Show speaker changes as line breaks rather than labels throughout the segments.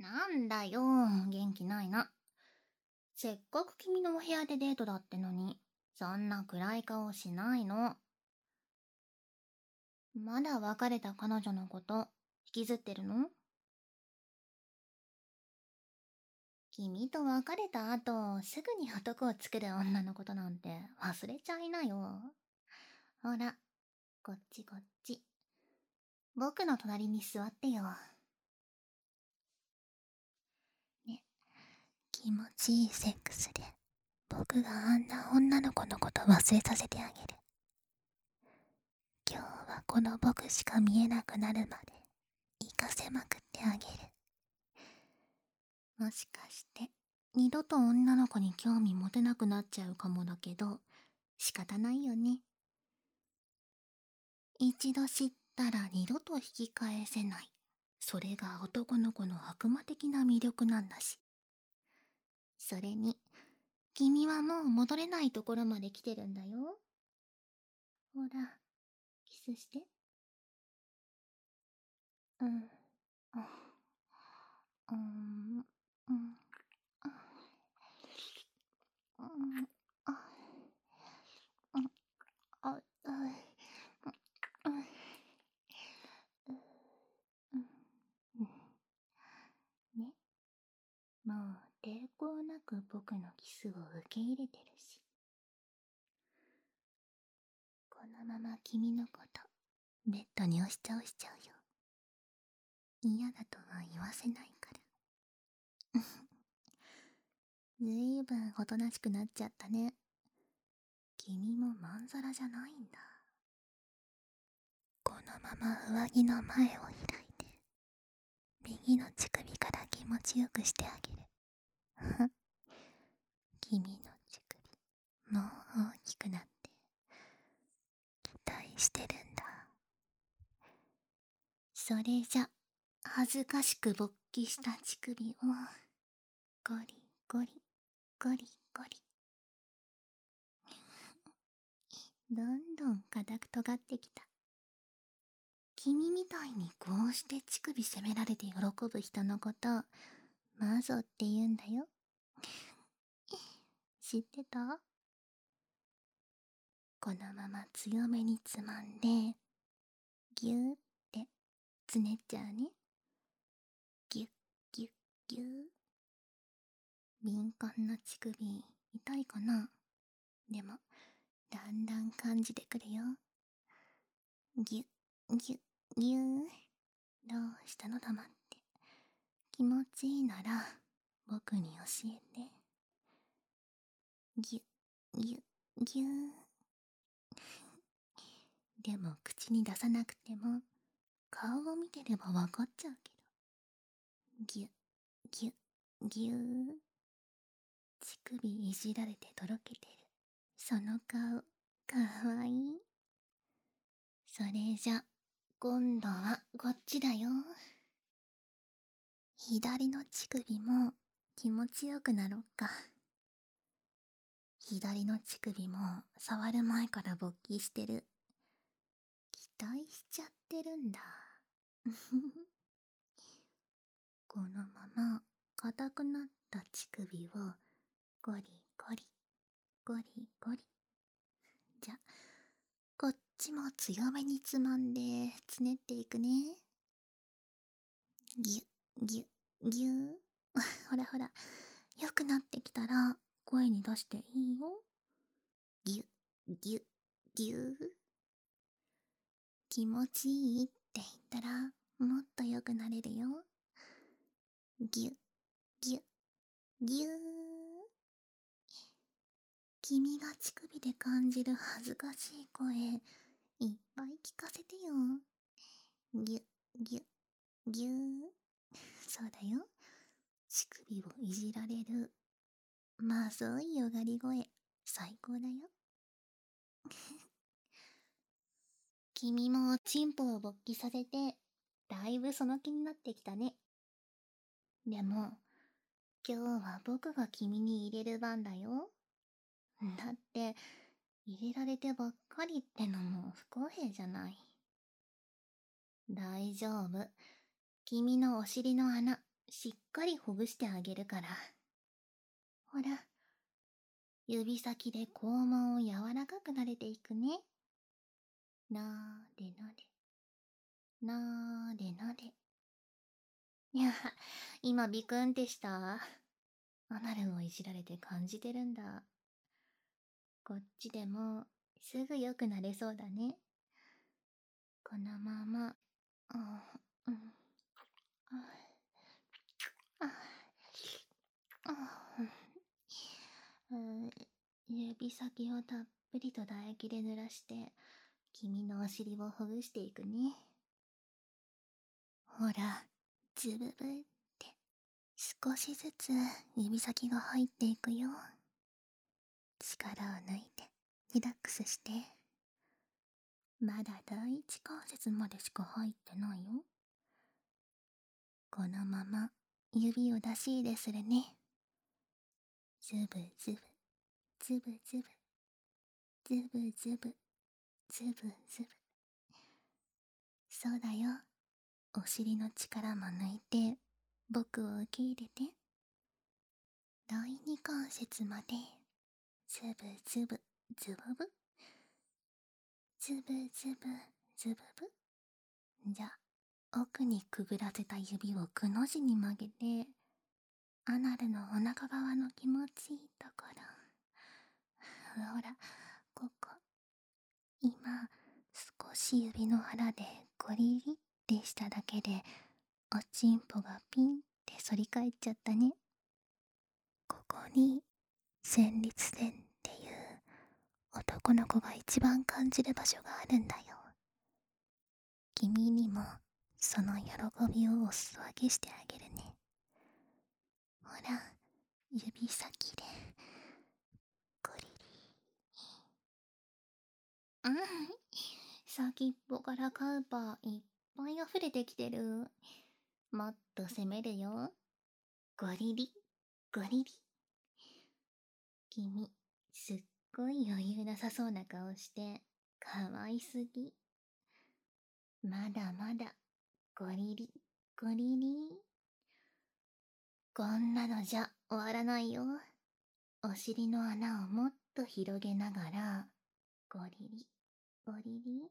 なんだよ、元気ないな。せっかく君のお部屋でデートだってのに、そんな暗い顔しないの。まだ別れた彼女のこと引きずってるの？君と別れた後、すぐに男を作る女のことなんて忘れちゃいなよ。ほら、こっちこっち。僕の隣に座ってよ。ね、気持ちいいセックスで、僕があんな女の子のこと忘れさせてあげる。今日はこの僕しか見えなくなるまで行かせまくってあげる。もしかして二度と女の子に興味持てなくなっちゃうかもだけど、仕方ないよね。一度知ったら二度と引き返せない。それが男の子の悪魔的な魅力なんだし。それに君はもう戻れないところまで来てるんだよ。ほら、キスして。うん。うん。うん。うん。ね、もう抵抗なく僕のキスを受け入れてるし、このまま君のことベッドに押し倒しちゃうよ。嫌だとは言わせないからずいぶんおとなしくなっちゃったね。君もまんざらじゃないんだ。このまま上着の前を開いて右の乳首から気持ちよくしてあげる君の乳首もう大きくなって期待してるんだ。それじゃ恥ずかしく勃起した乳首をゴリゴリゴリゴリどんどん硬く尖ってきた。君みたいにこうして乳首責められて喜ぶ人のことマゾって言うんだよ知ってた？このまま強めにつまんでギューってつねっちゃうね。ギュッギュッギュー。敏感な乳首痛いかな？でもだんだん感じてくるよ。ギュッギュッギュー。どうしたの黙って。気持ちいいなら僕に教えて。ギュッギュッギュー。でも口に出さなくても顔を見てればわかっちゃうけど。ギュッギュッギュー。乳首いじられてとろけてるその顔かわいい。それじゃ今度はこっちだよ。左の乳首も気持ちよくなろっか。左の乳首も触る前から勃起してる。期待しちゃってるんだこのまま硬くなった乳首をゴリゴリゴリゴリ。じゃこっちも強めにつまんでつねっていくね。ギュッギュッギューほらほら、よくなってきたら声に出していいよ。ギュッギュッギュー。気持ちいいって言ったらもっと良くなれるよ。ギュッギュッギュー。君が乳首で感じる恥ずかしい声いっぱい聞かせてよ。ギュッギュッギュー。そうだよ、乳首をいじられるまずいよがり声最高だよ君もチンポを勃起させてだいぶその気になってきたね。でも今日は僕が君に入れる番だよ。だって入れられてばっかりってのも不公平じゃない。大丈夫、君のお尻の穴しっかりほぐしてあげるから。ほら、指先で肛門を柔らかく撫でていくね。なーでなで。なーでなで。いや、今ビクンってした。アナルをいじられて感じてるんだ。こっちでもすぐ良くなれそうだね。このまま、うん、指先をたっぷりと唾液で濡らして、君のお尻をほぐしていくね。ほら、ズブブって少しずつ指先が入っていくよ。力を抜いてリラックスして。まだ第一関節までしか入ってないよ。このまま指を出し入れするね。ズブズブ、ズブズブ、ズブズブ、ズブズブ。そうだよ。お尻の力も抜いて僕を受け入れて。第二関節までズブズブ、ズブブ、ズブズブ、ズブブ。じゃ、奥にくぐらせた指をくの字に曲げて、アナルのお腹側の気持ちいいところ。ほら、ここ。今、少し指の腹でゴリリってしただけで、おちんぽがピンって反り返っちゃったね。ここに、旋律線っていう男の子が一番感じる場所があるんだよ。君にもその喜びをお裾分けしてあげるね。ほら、指先でゴリリ。先っぽからカウパーいっぱい溢れてきてる。もっと攻めるよ。ゴリリ、ゴリリ。君、すっごい余裕なさそうな顔して、かわいすぎ。まだまだ、ゴリリ、ゴリリ。こんなのじゃ終わらないよ。お尻の穴をもっと広げながら、ゴリリ、ゴリリ。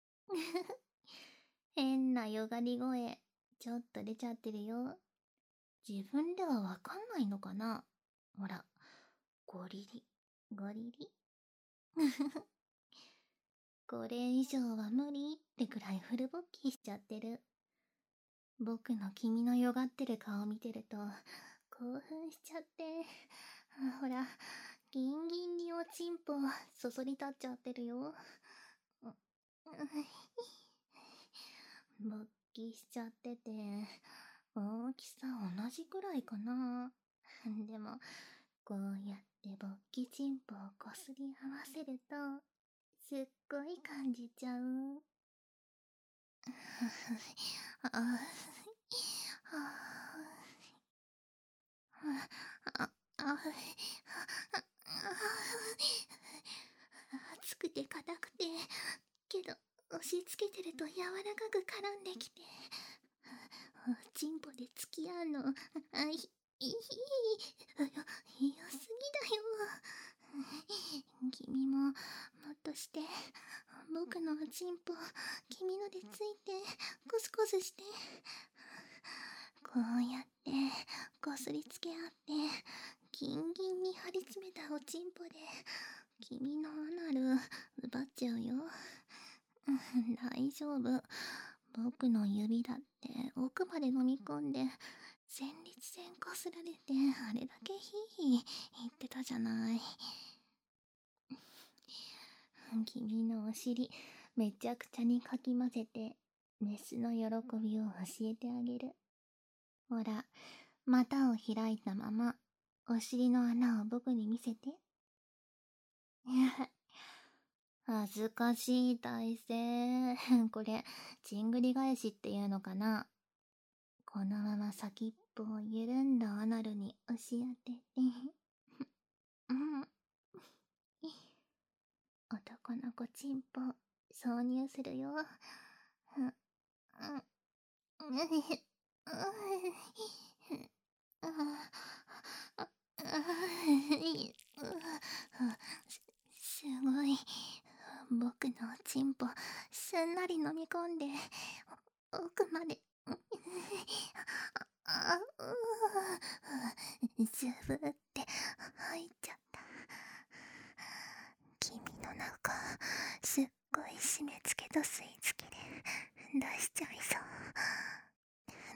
変なよがり声、ちょっと出ちゃってるよ。自分ではわかんないのかな。ほら、ゴリリ、ゴリリ。これ以上は無理ってくらいフル勃起しちゃってる。僕の君のよがってる顔見てると興奮しちゃって、ほら、ギンギンにおちんぽそそり立っちゃってるよ。勃起しちゃってて、大きさ同じくらいかな。でも、こうやって勃起チンポをこすり合わせると、すっごい感じちゃう。熱くて硬くて、けど押し付けてると柔らかく絡んできて、チンポで付き合うの、良すぎだよ。君ももっとして、僕のチンポ君のでついてコスコスして、こうやってこすりつけ合ってギンギンに張り詰めたおちんぽで君のアナル奪っちゃうよ。大丈夫。僕の指だって奥まで飲み込んで前立腺こすられてあれだけヒーヒー言ってたじゃない。君のお尻めちゃくちゃにかき混ぜてメスの喜びを教えてあげる。ほら、股を開いたままお尻の穴を僕に見せて。恥ずかしい体勢。これ、ちんぐり返しっていうのかな。このまま先っぽを緩んだアナルに押し当てて。男の子チンポ、挿入するよ。 ポすんなり飲み込んで奥までズブって入っちゃった。君の中すっごい締め付けと吸い付けで出しちゃいそう。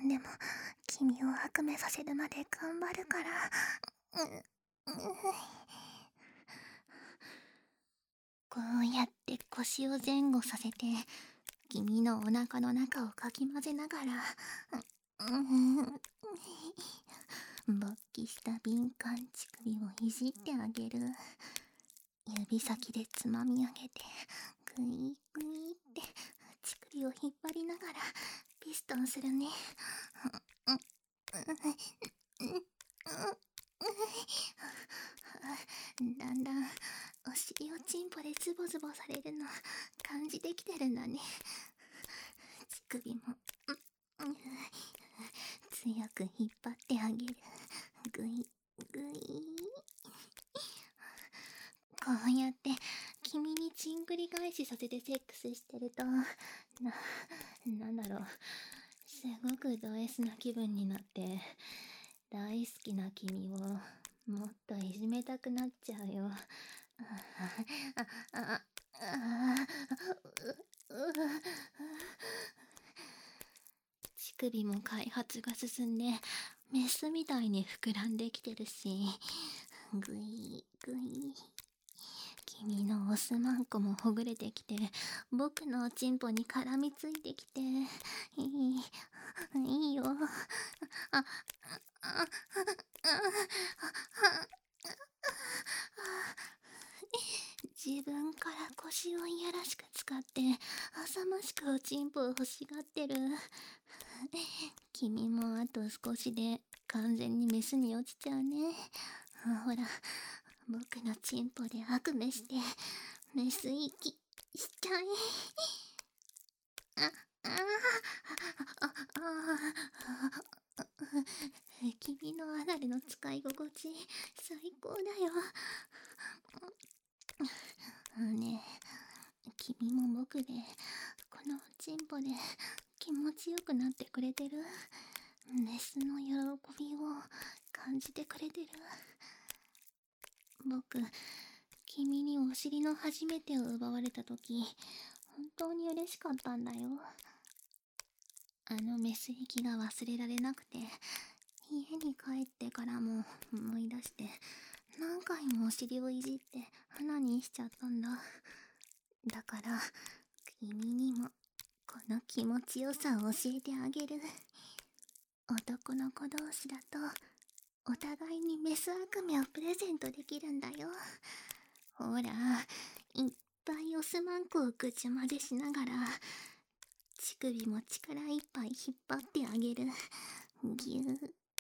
でも君を悪夢させるまで頑張るから。こうやって腰を前後させて君のお腹の中をかき混ぜながら勃起した敏感乳首をいじってあげる。指先でつまみ上げてグイグイって乳首を引っ張りながらピストンするね。だんだんお尻をチンポでズボズボされるの感じてきてるんだね。乳首も強く引っ張ってあげる。グイグイ。こうやって君にちんくり返しさせてセックスしてるとなんだろう、すごくド S な気分になって大好きな君をもっといじめたくなっちゃうよ。乳首も開発が進んでメスみたいに膨らんできてるし、グイグイ。君のオスマンコもほぐれてきて僕のおちんぽに絡みついてきて、いいよ。自分から腰をいやらしく使って浅ましくおちんぽを欲しがってる。君もあと少しで完全にメスに落ちちゃうね。ほら、僕のチンポで悪夢してメス息しちゃえ。君のアナルの使い心地最高だよ。ねえ、君も僕でこのチンポで気持ちよくなってくれてる？メスの喜びを感じてくれてる？僕、君にお尻の初めてを奪われた時本当に嬉しかったんだよ。あのメス息が忘れられなくて家に帰ってからも思い出して何回もお尻をいじって花にしちゃったんだ。だから君にもこの気持ちよさを教えてあげる。男の子同士だとお互いにメス悪夢をプレゼントできるんだよ。ほら、いっぱいオスマンコを口までしながら乳首も力いっぱい引っ張ってあげる。ぎゅーぎゅー。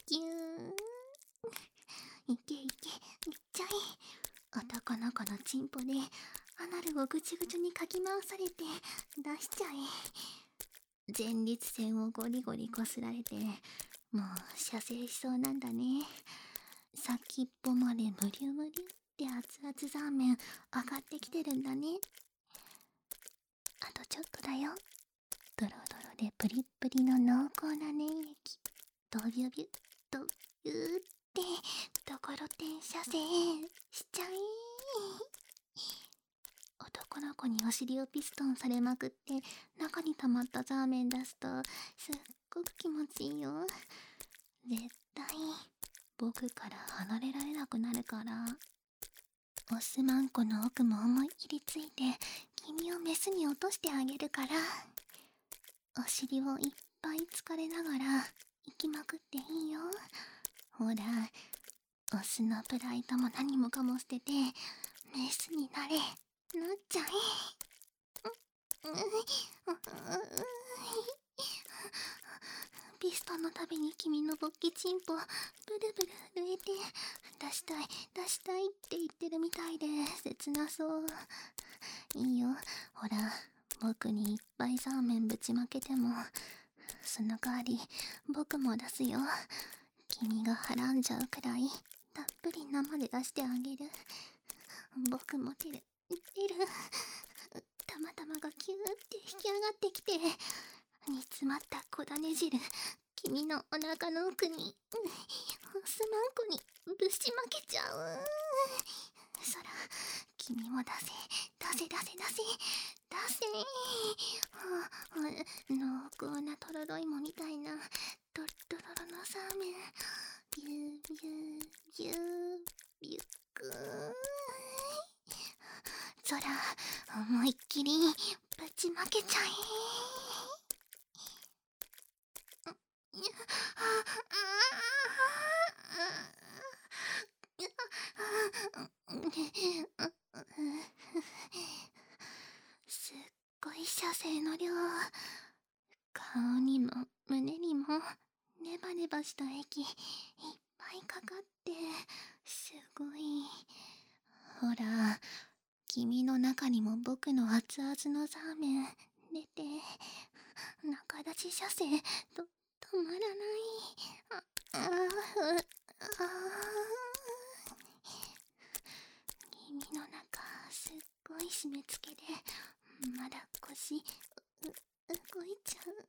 いけいけ、いっちゃえ。男の子のチンポでアナルをぐちぐちにかき回されて出しちゃえ。前立腺をゴリゴリこすられてもう射精しそうなんだね。先っぽまでムリュムリュって熱々ザーメン上がってきてるんだね。あとちょっとだよ。ドロドロでプリップリの濃厚な粘液。ドビュビュドビューってところてん射精しちゃえ。男の子にお尻をピストンされまくって中に溜まったザーメン出すとすっごく気持ちいいよ。絶対僕から離れられなくなるから。オスマンコの奥も思いっきりついて君をメスに落としてあげるから。お尻をいっぱい疲れながら行きまくっていいよ。ほら、オスのプライドも何もかも捨ててメスになれ、なっちゃえ。ピストンのたびに君の勃起チンポブルブル震えて出したい出したいって言ってるみたいで切なそう。いいよ、ほら、僕にいっぱいザーメンぶちまけてもその代わり僕も出すよ。君がはらんじゃうくらいたっぷり生で出してあげる。僕も出る玉々がキューって引き上がってきて、煮詰まった小種汁、君のお腹の奥に、すまんこにぶしまけちゃう。そら、君も出せ、出せ出せ出せ、出せ。濃厚なとろろ芋みたいな、とろとろろのサーメン。ビュービュービュービュックー。そら、思いっきりぶちまけちゃえ。すっごい射精の量。顔にも胸にもネバネバした液いっぱいかかって、すごい。ほら、君の中にも僕の熱々のザーメン出て、中出し射精と止まらない。君の中すっごい締め付けで、まだ腰動いちゃう。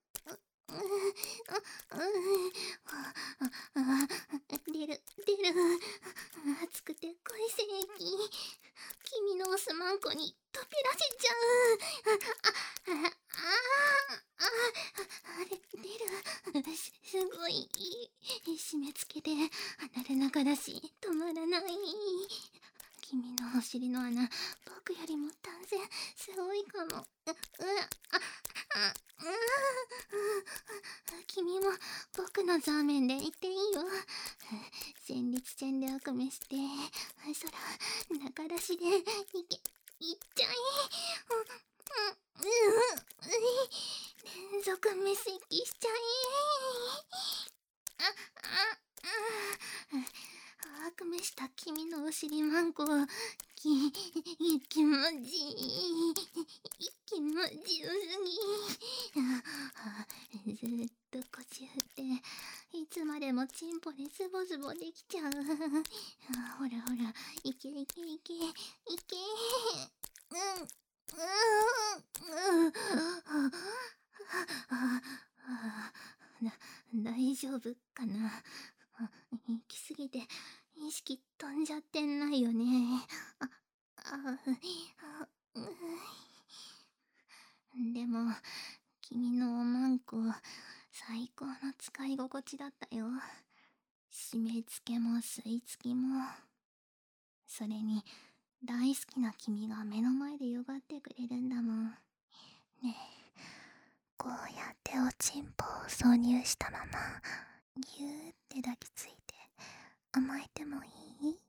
出る熱くて濃い精液、君のおすまんこに飛びらせちゃう。出る。すごい締め付けでアナル中だし止まらない。君のお尻の穴、僕よりも断然すごいかも。君も僕のザーメンでいていいよ。戦慄戦で悪夢して、そら、中出しでいっちゃえ。連続メス息しちゃえ。悪夢した君のお尻マンコ、気持ちいい。気持ちよすぎ。ずっと腰振って、いつまでもチンポでズボズボできちゃう。ほらほら、いけいけいけ、いけ。大丈夫かな。行きすぎて意識飛んじゃってないよね。でも君のおまんこ最高の使い心地だったよ。締め付けも吸い付きも。それに大好きな君が目の前でよがってくれるんだもん。ねえ、こうやっておちんぽを挿入したままぎゅーって抱きついて甘えてもいい？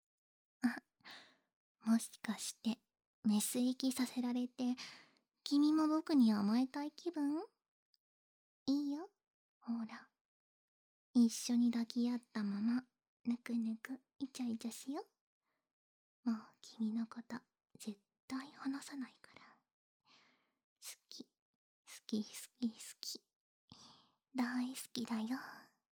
もしかしてメス息させられて君も僕に甘えたい気分？いいよ、ほら、一緒に抱き合ったままぬくぬくイチャイチャしよう。もう君のこと絶対離さないから。好き好き好き好き、大好きだよ。